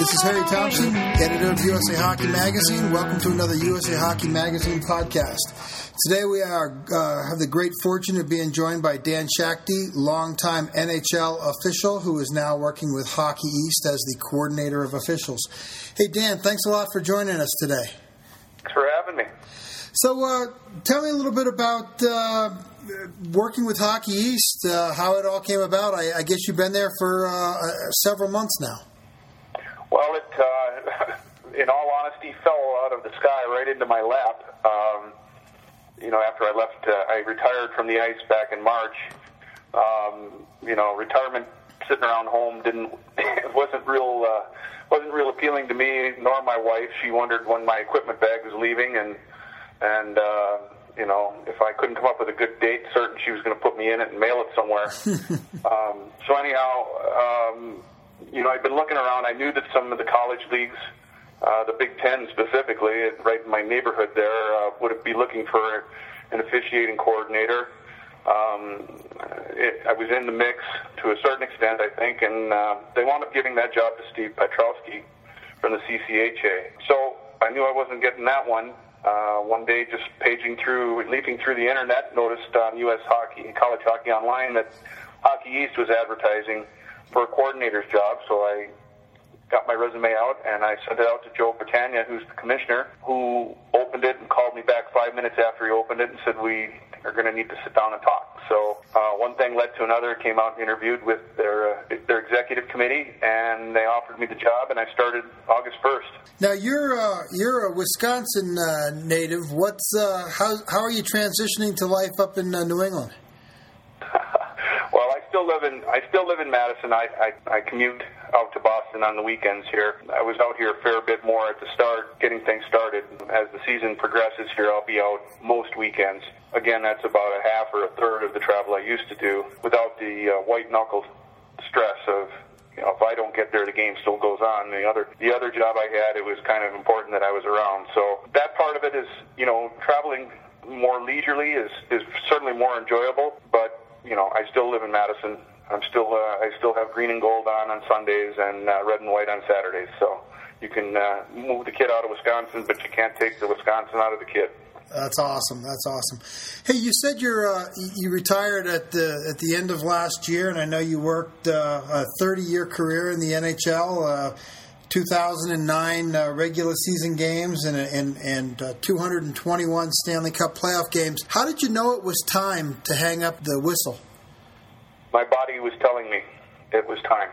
This is Harry Thompson, editor of USA Hockey Magazine. Welcome to another USA Hockey Magazine podcast. Today we have the great fortune of being joined by Dan Shakty, longtime NHL official who is now working with Hockey East as the coordinator of officials. Hey Dan, thanks a lot for joining us today. Thanks for having me. So tell me a little bit about working with Hockey East, how it all came about. I guess you've been there for several months now. Well, it, in all honesty, fell out of the sky right into my lap. After I left, I retired from the ice back in March. Retirement, sitting around home, wasn't real appealing to me nor my wife. She wondered when my equipment bag was leaving, and if I couldn't come up with a good date, certain she was going to put me in it and mail it somewhere. So anyhow. I'd been looking around. I knew that some of the college leagues, the Big Ten specifically, right in my neighborhood there, would be looking for an officiating coordinator. I was in the mix to a certain extent, I think, and they wound up giving that job to Steve Petrowski from the CCHA. So I knew I wasn't getting that one. One day, just leaping through the internet, noticed on U.S. Hockey, College Hockey Online, that Hockey East was advertising for a coordinator's job, so I got my resume out and I sent it out to Joe Britannia, who's the commissioner, who opened it and called me back 5 minutes after he opened it and said, we are going to need to sit down and talk. So one thing led to another, came out and interviewed with their executive committee, and they offered me the job, and I started August 1st. Now, you're a Wisconsin native. How are you transitioning to life up in New England? I still live in Madison. I commute out to Boston on the weekends here. I was out here a fair bit more at the start, getting things started. As the season progresses here, I'll be out most weekends. Again, that's about a half or a third of the travel I used to do without the white-knuckled stress of, if I don't get there, the game still goes on. The other job I had, it was kind of important that I was around. So that part of it is, traveling more leisurely is certainly more enjoyable, but I still live in Madison. I still have green and gold on Sundays and red and white on Saturdays. So you can move the kid out of Wisconsin, but you can't take the Wisconsin out of the kid. That's awesome. Hey, you said you retired at the end of last year, and I know you worked a 30-year career in the NHL. 2009 regular season games and 221 Stanley Cup playoff games. How did you know it was time to hang up the whistle? My body was telling me it was time.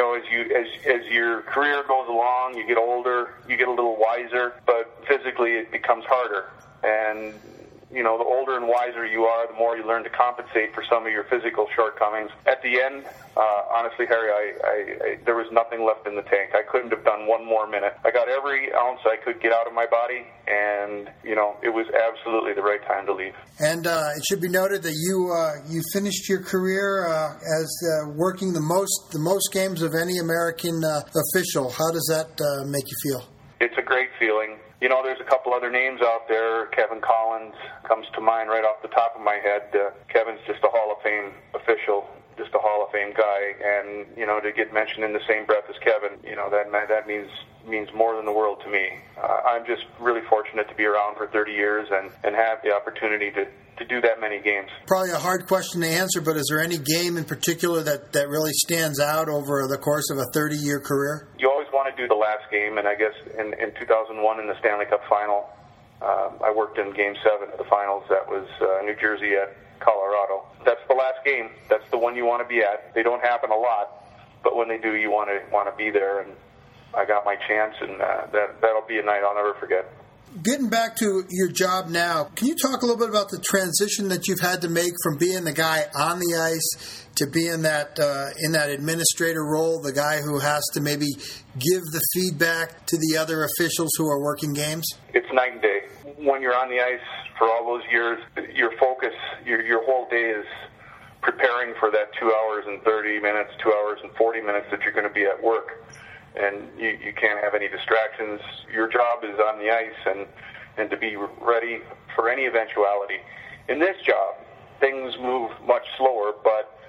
As your career goes along, you get older, you get a little wiser, but physically it becomes harder. And the older and wiser you are, the more you learn to compensate for some of your physical shortcomings. At the end, honestly, Harry, I there was nothing left in the tank. I couldn't have done one more minute. I got every ounce I could get out of my body, and it was absolutely the right time to leave. And it should be noted that you finished your career as working the most games of any American official. How does that make you feel? It's a great feeling. There's a couple other names out there. Kevin Collins comes to mind right off the top of my head. Kevin's just a Hall of Fame official, just a Hall of Fame guy, and to get mentioned in the same breath as Kevin, that means more than the world to me. I'm just really fortunate to be around for 30 years and have the opportunity to do that many games. Probably a hard question to answer, but is there any game in particular that really stands out over the course of a 30-year career? You always want to do the last game, and I guess in 2001 in the Stanley Cup Final, I worked in Game 7 of the Finals. That was New Jersey at Colorado. That's the last game. That's the one you want to be at. They don't happen a lot, but when they do, you want to be there, and I got my chance, and that'll be a night I'll never forget. Getting back to your job now, can you talk a little bit about the transition that you've had to make from being the guy on the ice to being that in that administrator role, the guy who has to maybe give the feedback to the other officials who are working games? It's night and day. When you're on the ice for all those years, your focus, your whole day is preparing for that 2 hours and 30 minutes, 2 hours and 40 minutes that you're going to be at work. And you can't have any distractions. Your job is on the ice and to be ready for any eventuality. In this job, things move much slower, but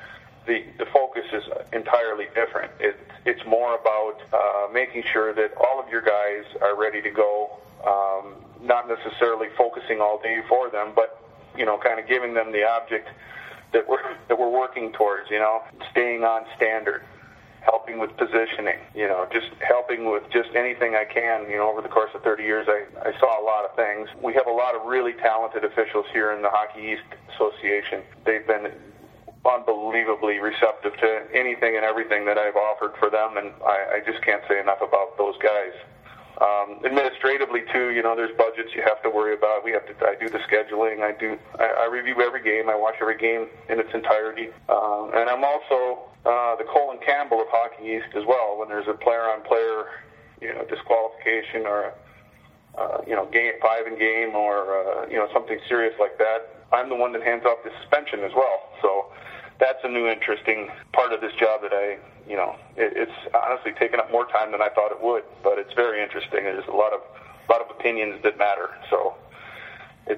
the focus is entirely different. It's more about making sure that all of your guys are ready to go, not necessarily focusing all day for them, but kind of giving them the object that we're working towards. Staying on standard, helping with positioning, just helping with just anything I can. Over the course of 30 years, I saw a lot of things. We have a lot of really talented officials here in the Hockey East Association. They've been unbelievably receptive to anything and everything that I've offered for them, and I just can't say enough about those guys. Administratively too, there's budgets you have to worry about. I do the scheduling. I review every game. I watch every game in its entirety. And I'm also the Colin Campbell of Hockey East as well. When there's a player-on-player, disqualification or game 5 in game or something serious like that, I'm the one that hands off the suspension as well. So that's a new interesting part of this job that it's honestly taken up more time than I thought it would, but it's very interesting. There's a lot of opinions that matter. So it's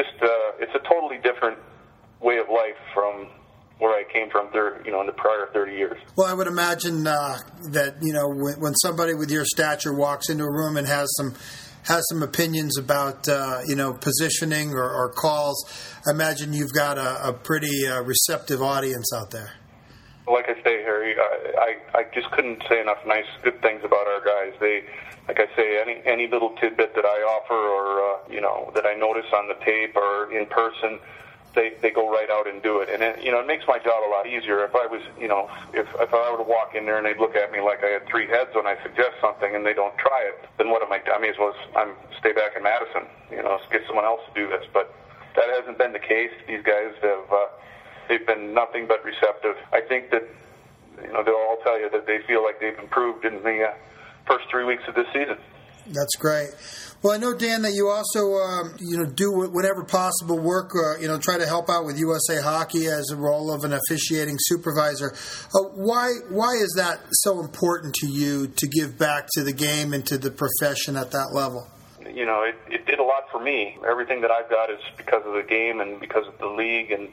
a totally different way of life from where I came from in the prior 30 years. Well, I would imagine that when somebody with your stature walks into a room and has some opinions about positioning or calls, I imagine you've got a pretty receptive audience out there. Like I say, Harry, I just couldn't say enough good things about our guys. They, like I say, any little tidbit that I offer or that I notice on the tape or in person, they go right out and do it. And it makes my job a lot easier. If I was, if I were to walk in there and they'd look at me like I had 3 heads when I suggest something and they don't try it, then what am I? I may as well stay back in Madison, get someone else to do this. But that hasn't been the case. These guys they've been nothing but receptive. I think that they'll all tell you that they feel like they've improved in the first 3 weeks of this season. That's great. Well, I know, Dan, that you also do whatever possible work, try to help out with USA Hockey as a role of an officiating supervisor. Why is that so important to you to give back to the game and to the profession at that level? It did a lot for me. Everything that I've got is because of the game and because of the league and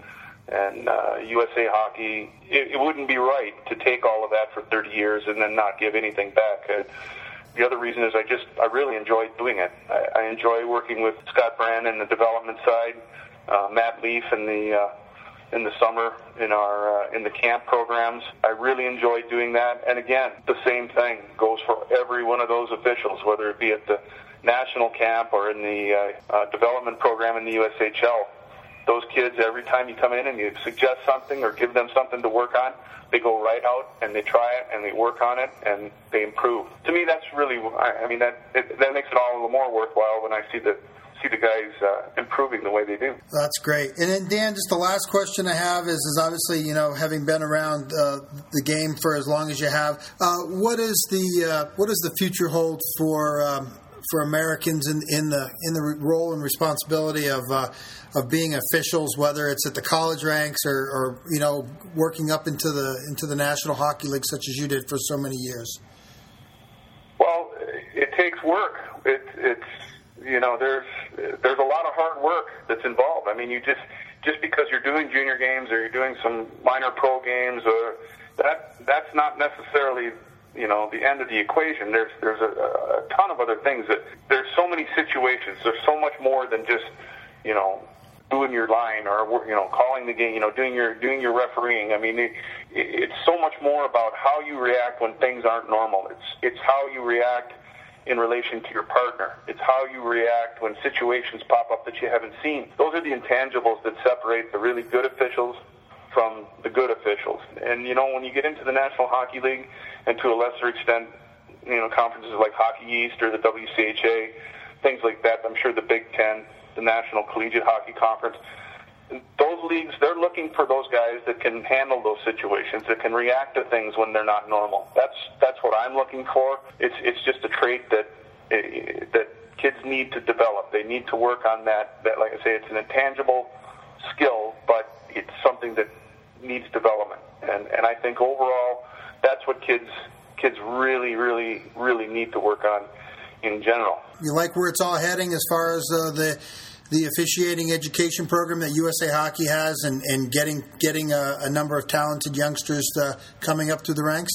USA Hockey. It wouldn't be right to take all of that for 30 years and then not give anything back. The other reason is I really enjoy doing it. I enjoy working with Scott Brand in the development side, Matt Leaf in the summer in the camp programs. I really enjoy doing that. And again, the same thing goes for every one of those officials, whether it be at the national camp or in the development program in the USHL. Those kids, every time you come in and you suggest something or give them something to work on, they go right out and they try it and they work on it and they improve. To me, that's really, that makes it all the more worthwhile when I see the guys improving the way they do. That's great. And then, Dan, just the last question I have is obviously, having been around the game for as long as you have, what does the future hold for Americans in the role and responsibility of being officials, whether it's at the college ranks or working up into the National Hockey League, such as you did for so many years? Well, it takes work. There's a lot of hard work that's involved. I mean, you just because you're doing junior games or you're doing some minor pro games, or that's not necessarily the end of the equation. There's a ton of other things. There's so many situations. There's so much more than just doing your line or calling the game. Doing your refereeing. I mean, it's so much more about how you react when things aren't normal. It's how you react in relation to your partner. It's how you react when situations pop up that you haven't seen. Those are the intangibles that separate the really good officials from the good officials. And when you get into the National Hockey League, and to a lesser extent, conferences like Hockey East or the WCHA, things like that, I'm sure the Big Ten, the National Collegiate Hockey Conference, those leagues, they're looking for those guys that can handle those situations, that can react to things when they're not normal. That's what I'm looking for. It's just a trait that kids need to develop. They need to work on that. That, like I say, it's an intangible skill, but it's something that needs development. And I think overall, that's what kids really, really, really need to work on in general. You like where it's all heading as far as the officiating education program that USA Hockey has and getting a number of talented youngsters coming up through the ranks?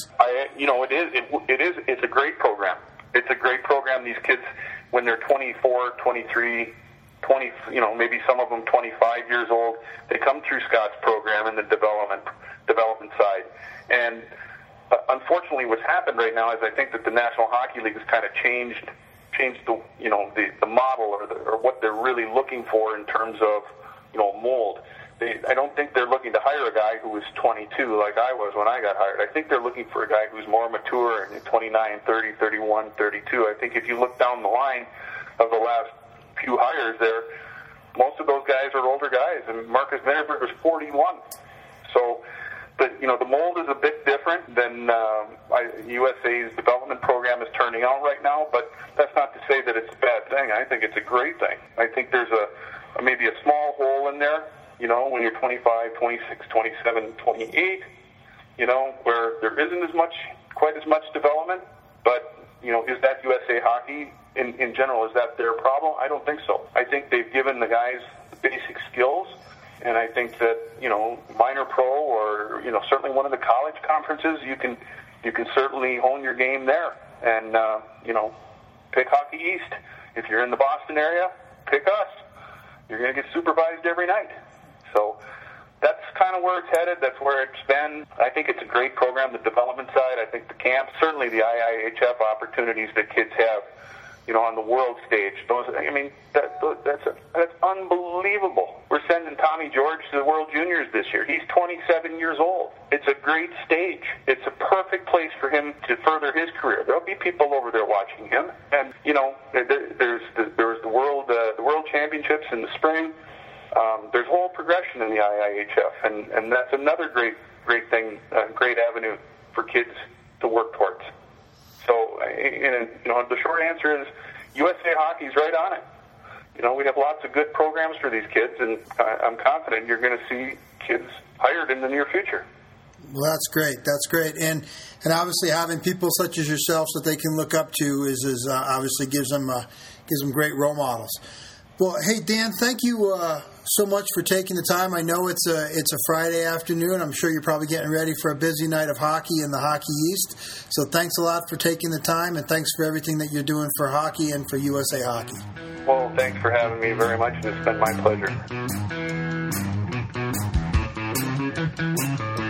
It's a great program. It's a great program. These kids, when they're 24, 23, 20, maybe some of them 25 years old, they come through Scott's program in the development side. And unfortunately, what's happened right now is I think that the National Hockey League has kind of changed the model or what they're really looking for in terms of mold. I don't think they're looking to hire a guy who was 22 like I was when I got hired. I think they're looking for a guy who's more mature and 29, 30, 31, 32. I think if you look down the line of the last few hires there, most of those guys are older guys, and Marcus Mitterberg was 41. So, the mold is a bit different than USA's development program is turning out right now, but that's not to say that it's a bad thing. I think it's a great thing. I think there's maybe a small hole in there, when you're 25, 26, 27, 28, where there isn't quite as much development. But, is that USA Hockey in general, is that their problem? I don't think so. I think they've given the guys the basic skills, and I think that, minor pro or, certainly one of the college conferences, you can certainly hone your game there. And, pick Hockey East. If you're in the Boston area, pick us. You're going to get supervised every night. So that's kind of where it's headed. That's where it's been. I think it's a great program, the development side. I think the camp, certainly the IIHF opportunities that kids have, on the world stage. That's unbelievable. We're sending Tommy George to the World Juniors this year. He's 27 years old. It's a great stage. It's a perfect place for him to further his career. There'll be people over there watching him. And, there's the World Championships in the spring. There's a whole progression in the IIHF, and that's another great thing, great avenue for kids to work towards. So, the short answer is USA Hockey's right on it. We have lots of good programs for these kids, and I'm confident you're going to see kids hired in the near future. Well, that's great. That's great, and obviously having people such as yourselves that they can look up to is obviously gives them great role models. Well, hey Dan, thank you so much for taking the time. I know it's a Friday afternoon. I'm sure you're probably getting ready for a busy night of hockey in the Hockey East. So thanks a lot for taking the time, and thanks for everything that you're doing for hockey and for USA Hockey. Well, thanks for having me very much, and it's been my pleasure.